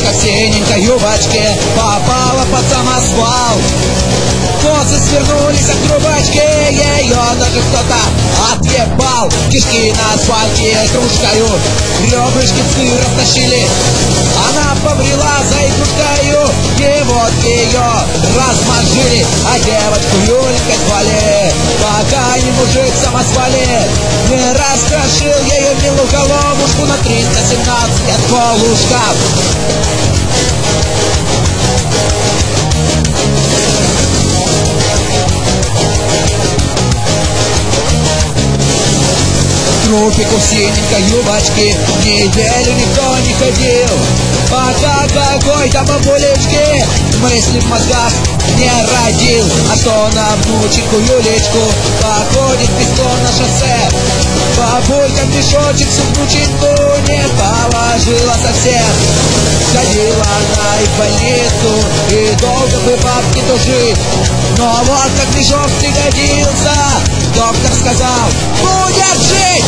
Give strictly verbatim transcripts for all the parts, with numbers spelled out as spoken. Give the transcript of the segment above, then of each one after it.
Девочка в синенькой юбочке попала под самосвал. Косы свернулись от трубочки, ее даже кто-то отъебал. Кишки на асфальте кружкою, ребрышки псы растащили. Она побрела за игрушкою, и вот ее размажили. А девочку Юлькой звали, пока не мужик в самосвале не раскрошил ее милую головушку на триста семнадцать лет полушка. Трупику в синенькой юбочке неделю никто не ходил, пока какой-то бабулечки мысли в мозгах не родил. А что на внученьку Юлечку походит песком на шоссе, бабулька мешочек всю внученьку не положила совсем. Ходила она и в больницу, и долго бы бабки тужить, но вот как мешок пригодился, доктор сказал: будет жить!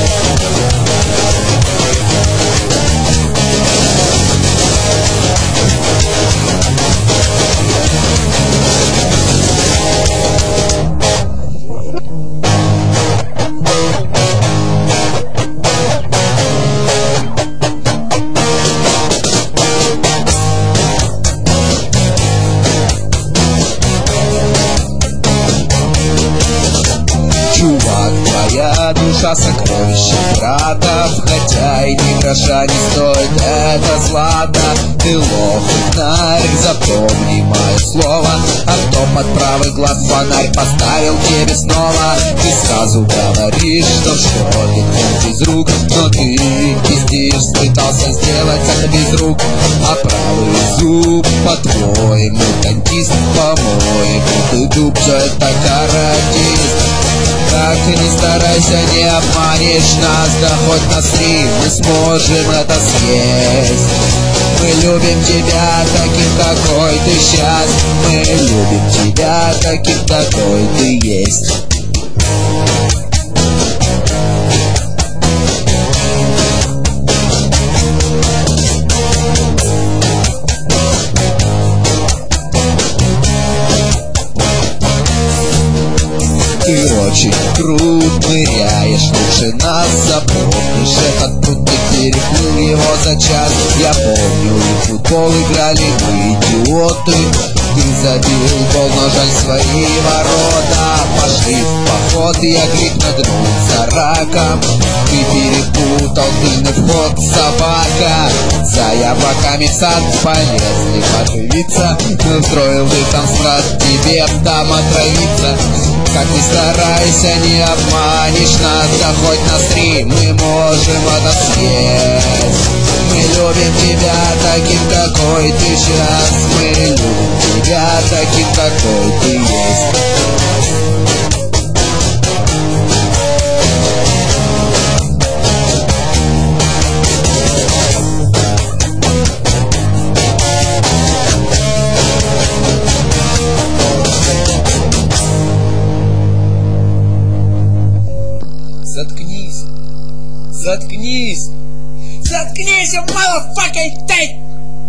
Чувак, твоя душа сокровище пиратов, хотя и ни гроша не стоит это злато. Ты лох, нарик, запомни мое слово, а кто под правый глаз фонарь поставил тебе снова. Ты сразу говоришь, что в школе ты без рук, но ты пиздишь, пытался сделать это без рук. А правый зуб, по-твоему, дантист, по-моему, ты дуб, все это каратист. Как ты не старайся, не обманешь нас, да хоть насри, мы сможем это съесть. Мы любим тебя таким, какой ты сейчас, мы любим тебя таким, какой ты есть. Ты очень крут, ныряешь, лучше нас запомнишь. Этот путь ты переплыл его за час. Я помню, и в футбол играли мы, идиоты. Ты забил гол, но жаль свои ворота. Пошли в поход, и я крик нагнулся раком. Ты перепутал тыльный вход, собака. За яблоками в сад полезли поживиться. Но устроил ты там страт, тебе там отравиться. Как ни старайся, не обманешь нас, да хоть насри, мы можем это съесть. Мы любим тебя таким, какой ты сейчас, мы любим тебя таким, какой ты есть. Заткнись! Заткнись! Заткнись, you motherfucking thing!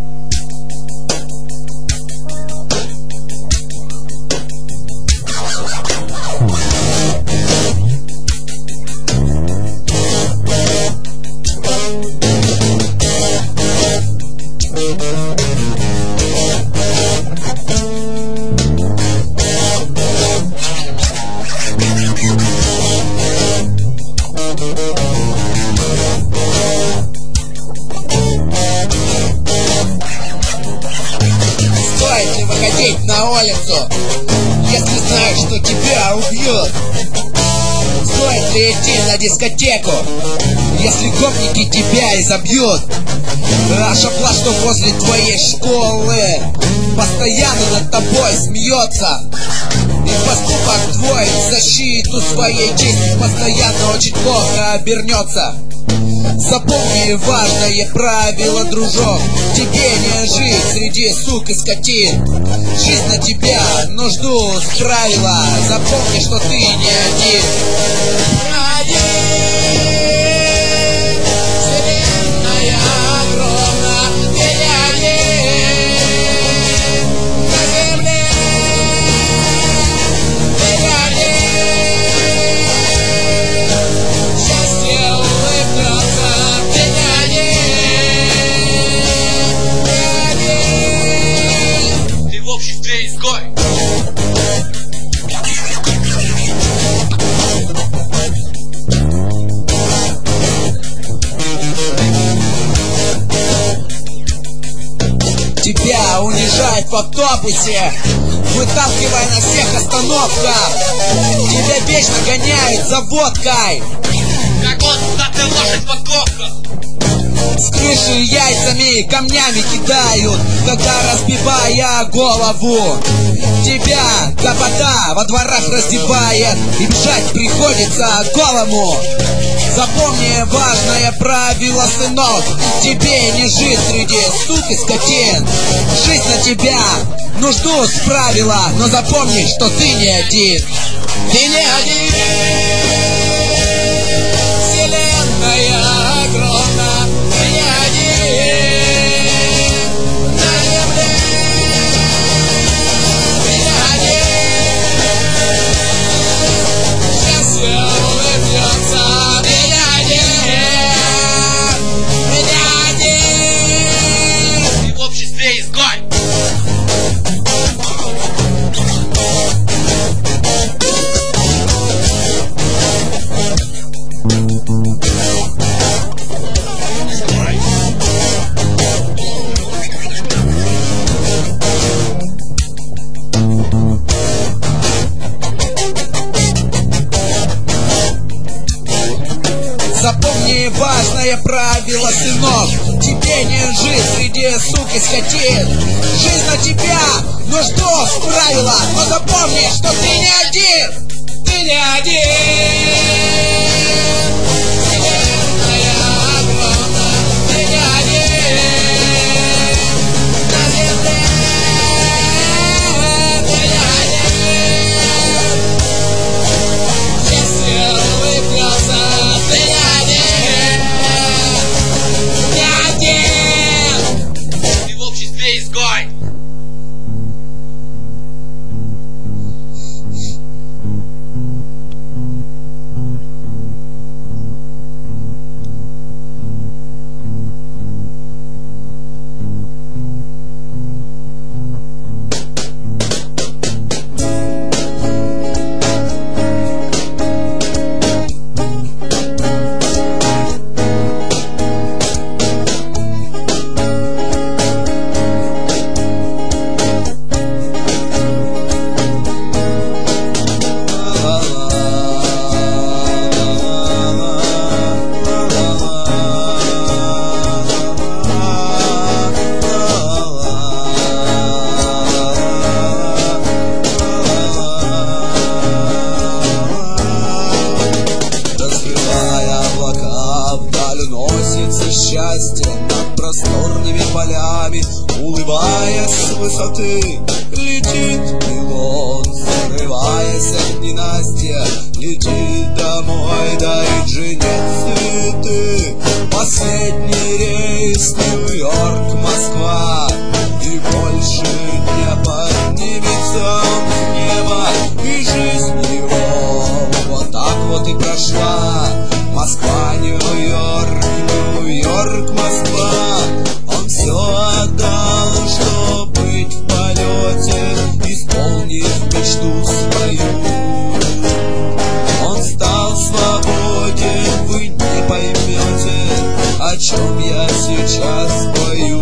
Стоит ли выходить на улицу, если знаешь, что тебя убьют? Стоит ли идти на дискотеку, если гопники тебя изобьют? Ошибла, что возле твоей школы постоянно над тобой смеется, и поступок твой в защиту своей чести постоянно очень плохо обернется. Запомни важное правило, дружок, тебе не жить среди сук и скотин. Жизнь на тебя нужду справила, запомни, что ты не один. Один, вселенная огромна, вселенная тебя унижает в автобусе, выталкивая на всех остановках. Тебя вечно гоняют за водкой, как он, так и лошадь подковка. с крыши яйцами и камнями кидают, когда разбивая голову. Тебя гопота во дворах раздевает, и бежать приходится голому. Запомни важное правило, сынок: тебе не жить среди сук и скотин. Жизнь на тебя нужду справила, но запомни, что ты не один. Ты не один. Вселенная огромна, ты не один. На земле ты не один. Счастье улыбнется, ты не один. Ты не один. Ты в обществе изгой. Запомни важное правило, сынок: тебе не жить среди сук и скотин. Жизнь на тебя нужду справила, но запомни, что ты не один. Ты не один. Вселенная огромна, ты не один. На земле ты не один. Счастье улыбнется, ты не один. Не один. Ты в обществе изгой. Счастье над просторными полями, улыбаясь с высоты, летит пилот, зарываясь от ненастья, летит домой, дарит жене цветы. Последний рейс Нью-Йорк, Москва, и больше не поднимется он в небо, и жизнь его вот так вот и прошла. Москва, Нью-Йорк, Нью-Йорк, Москва. Он все отдал, чтобы быть в полете, исполнив мечту свою. Он стал свободен, вы не поймете, о чем я сейчас пою.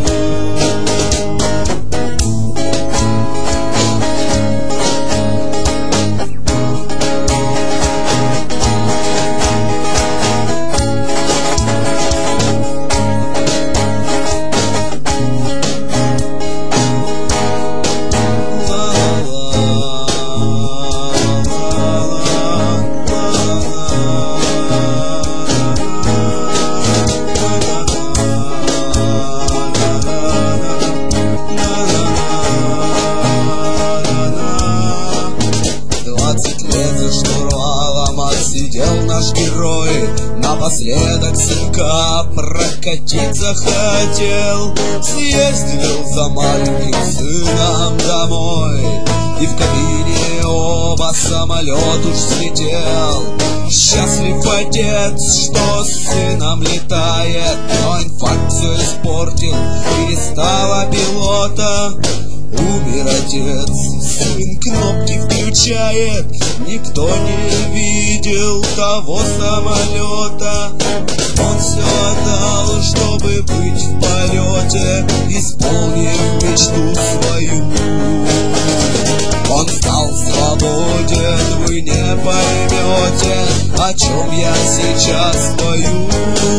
Наш герой напоследок сынка прокатить захотел, съездил за маленьким сыном домой, и в кабине оба самолет уж слетел. Счастлив отец, что с сыном летает, но инфаркт все испортил, перестала пилота. Умер отец, сын кнопки включает, никто не видел того самолета. Он все отдал, чтобы быть в полете, исполнив мечту я сейчас пою.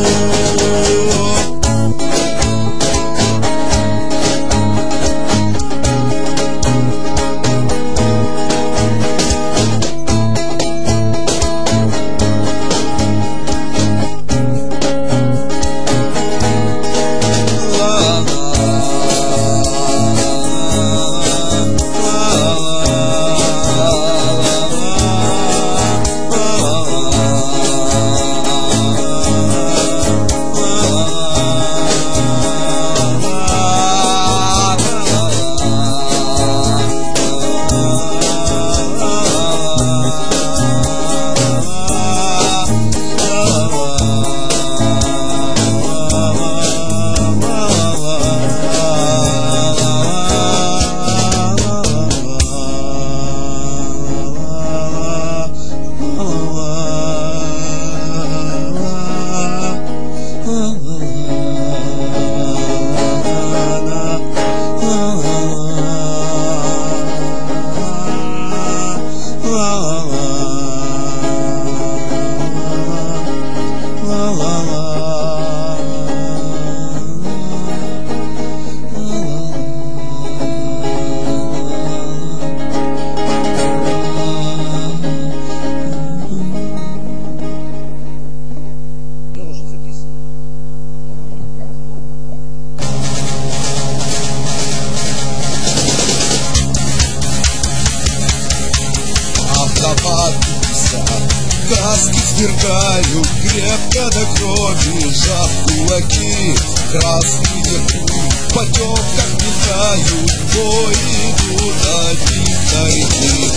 Каски свергают крепко до крови, сжав кулаки, красный держу, потемках метают, бой идут одни старики.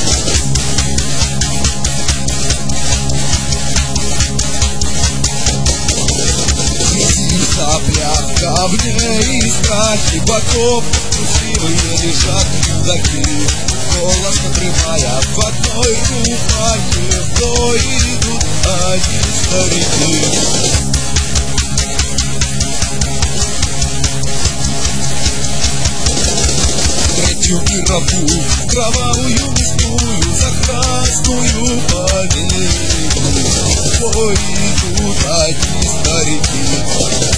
В соплях, камне и страхи боков, трусливые лежат рюкзаки. Голос надрывая в одной рубахе, в бой идут одни старики. Третью мировую, кровавую мясную, за красную победу, в бой идут одни старики.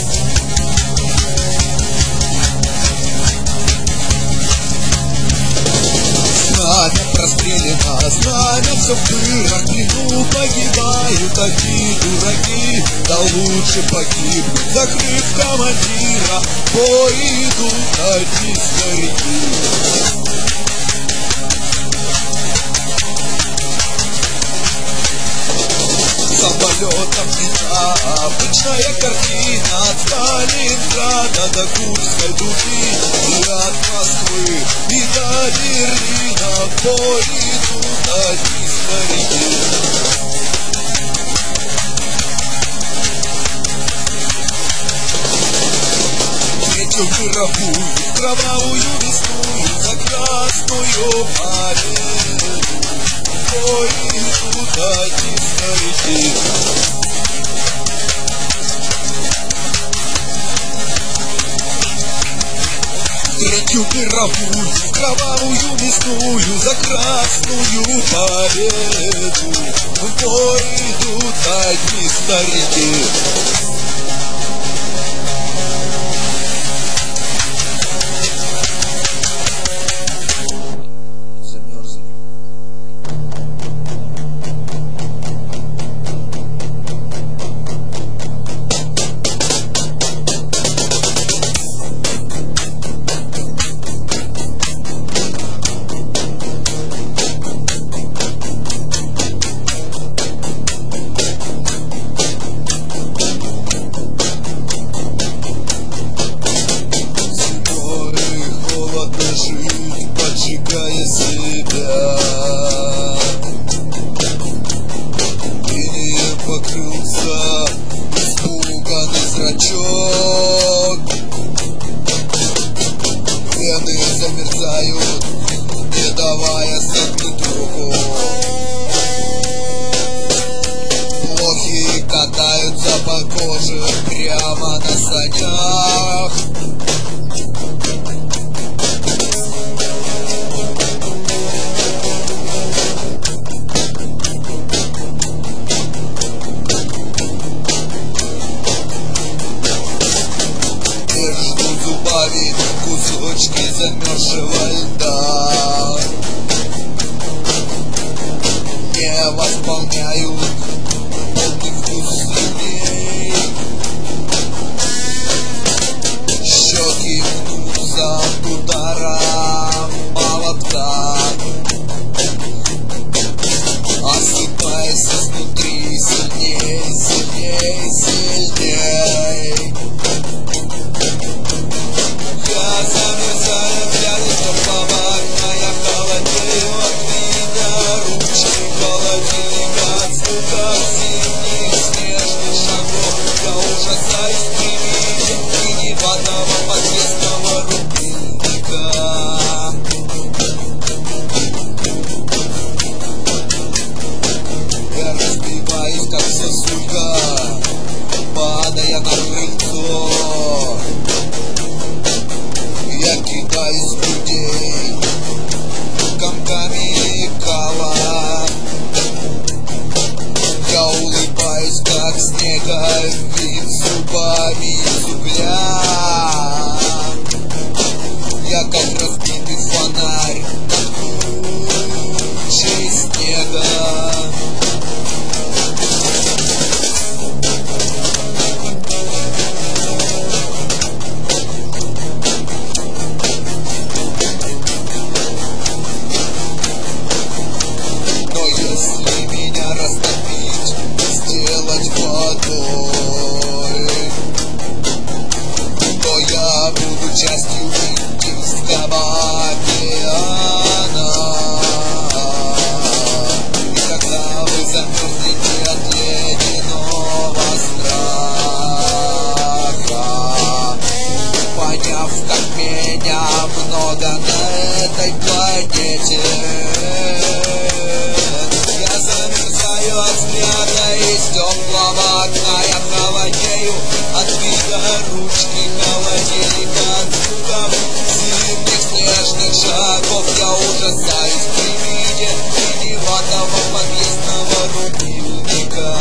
Знамя прострелено, знамя все в дырах, в плену погибают одни дураки. Да лучше погибнуть, закрыв командира, в бой идут одни старики. Самолетом лета, обычная картина, от Сталинграда до Курской дуги, и от Москвы и до Берлина, в бой идут одни старики. Третью мировую, кровавую весну, за красную победу, в бой идут одни старики. Третью мировую, кровавую мясную, за красную победу, в бой идут одни старики. Поджигая себя, инеем покрылся испуганный зрачок. Вены замерзают, не давая согнуть руку. Блохи катаются по коже прямо на санях. замерзшего льда не восполняют полный вкус дней. Щеки гнутся от удара молотка, осыпаясь изнутри сильней, сильней, сильней. Я замерзаю, глядя теплого окна, я холодею от вида ручки холодильника, от звуков зимних снежных шагов. Я ужасаюсь при виде синеватого подвесного рубильника. Я разбиваюсь, как сосулька, падая на крыльцо. Я кидаюсь в людей комками кала. Я улыбаюсь, как снеговик, зубами из угля. Я как разбитый фонарь над кучей снега. Если меня растопить, сделать водой, то я буду частью Индийского океана. И когда вы замерзнете от ледяного страха, поняв, как меня много на этой планете, я замерзаю от взгляда из теплого окна. Я холодею от вида ручки холодильника, от звуков зимних снежных шагов. Я ужасаюсь при виде синеватого подъездного рубильника.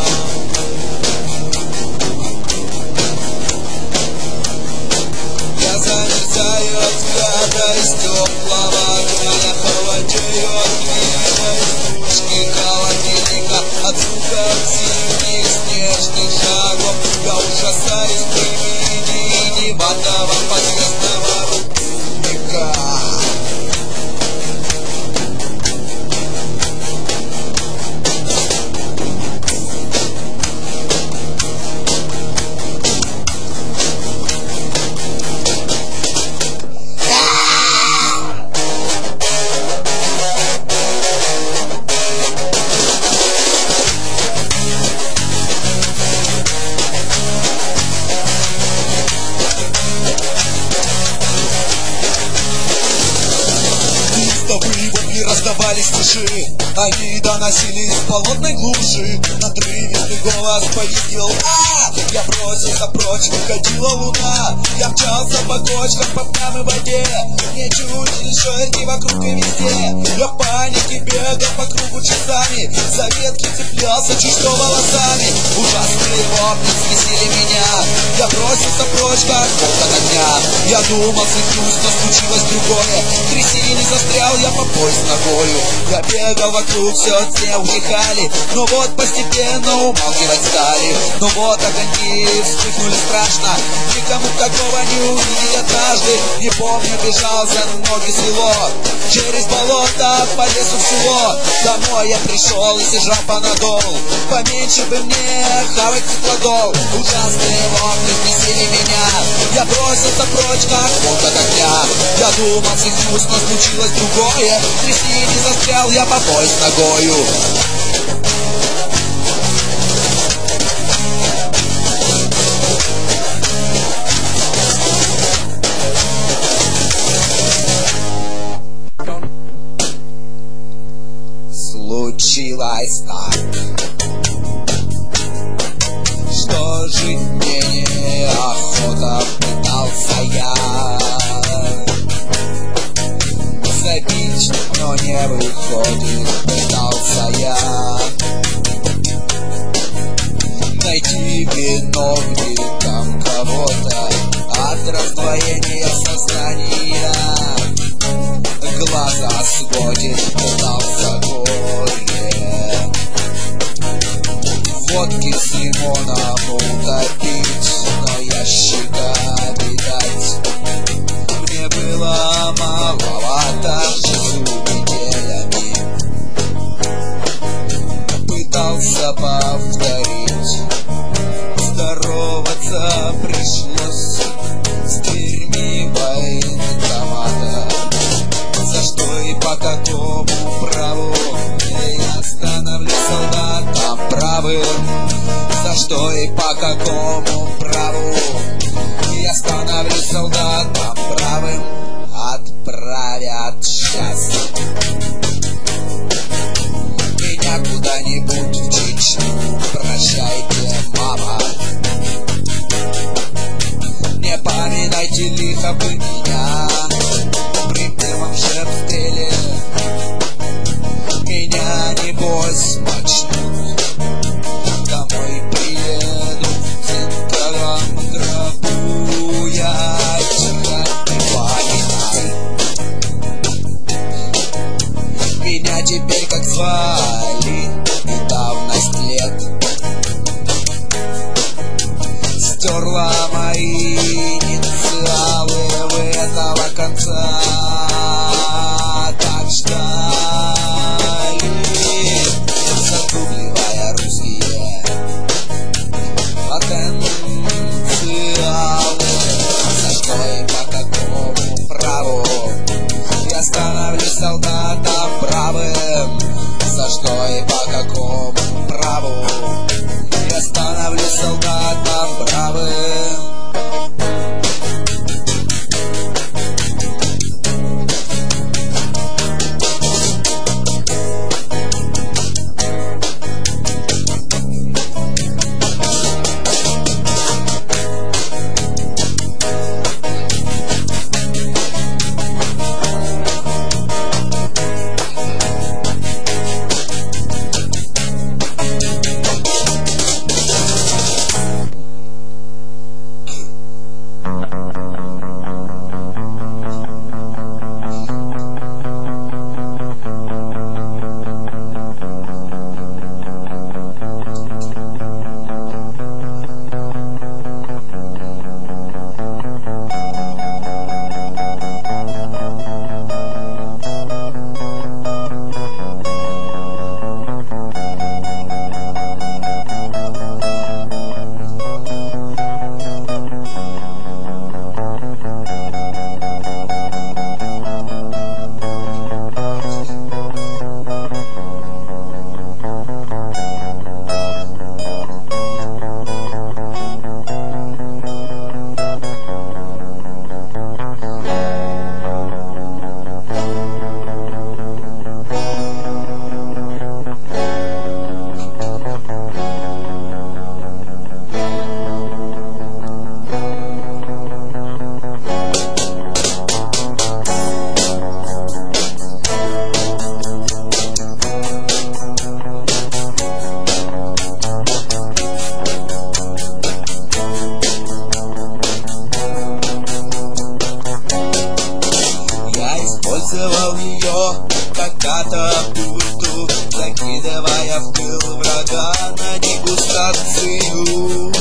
Я замерзаю от взгляда из теплого окна. Я холодею от вида ручки холодильника, от звуков зимних снежных шагов. Я ужасаюсь при виде синеватого подъездного рубильника. Раздавались тиши, они доносились в болотной глуши. Надрывистый голос повидел: а! Я бросился прочь, выходила луна. Я мчался по кочкам, по пьяной воде. Мне чудились шерги вокруг и везде. Я в панике бегал по кругу часами, за ветки цеплялся чуть волосами. Ужасные вопли взбесили меня. Я бросился прочь, как волк от огня. Я думал, свихнусь, но случилось другое. В трясине застрял я по пояс ногою. Я бегал вокруг, все те утихали, но вот постепенно умалкивать стали. Но вот огоньки вспыхнули страшно, никому такого не увидеть однажды. Не помню, бежал, за ноги свело, через болото по лесу в село. Домой я пришел и сижал понадол, поменьше бы мне хавать циклодол. Ужасные вопли взбесили меня. Я бросился прочь, как волк от огня. Я думал, свихнусь, но случилось другое. В трясине застрял я по пояс ногою. Случилось так, что жить мне неохота, пытался я забить, но не выходит, пытался я найти виновником кого-то от раздвоения сознания. будет, пытался горе водки с лимоном утопить, но ящиками дать мне было маловато. Живу неделями, пытался повторить, здороваться пришлось с дверьми военкомата. За что и по какому праву я становлюсь солдатом правым? За что и по какому праву я становлюсь солдатом правым? Отправят сейчас меня куда-нибудь в Чечню. Прощайте, мама, не поминайте лихо вы меня. При первом же обстреле меня небось мочнут. Домой приеду в цинковом гробу я, тихо не поминай. Меня теперь как звали, недавность лет стерла мои инициалы в этого конца. Так ждали, загубливая русские потенциалы. За что и по какому праву я становлюсь солдатом правым? За что и по какому праву я становлюсь солдатом правым? Использовал ее как катапульту, закидывая в тыл врага на дегустацию.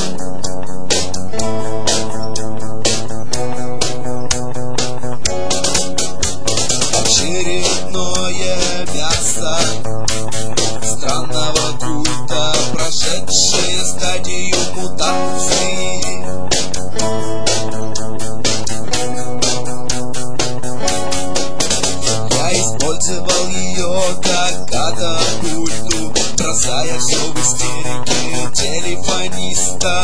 Очередное мясо странного культа, прошедшее стадию мутации. Использовал ее как катапульту, бросая все в истерике телефониста.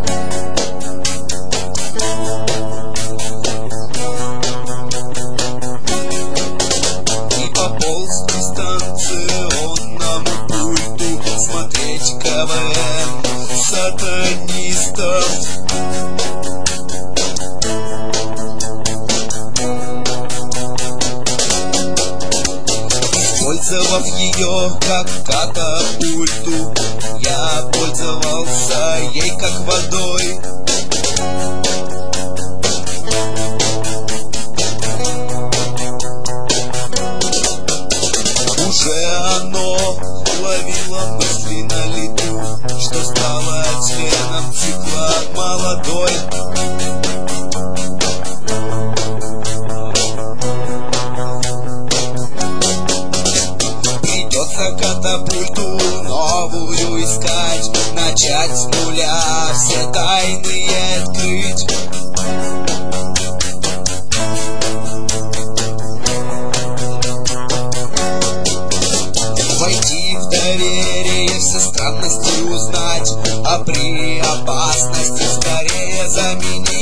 И пополз к дистанционному пульту смотреть КВН сатанистов. Использовав ее как катапульту, я пользовался ей как водой. ценности узнать, а при опасности скорее заменить.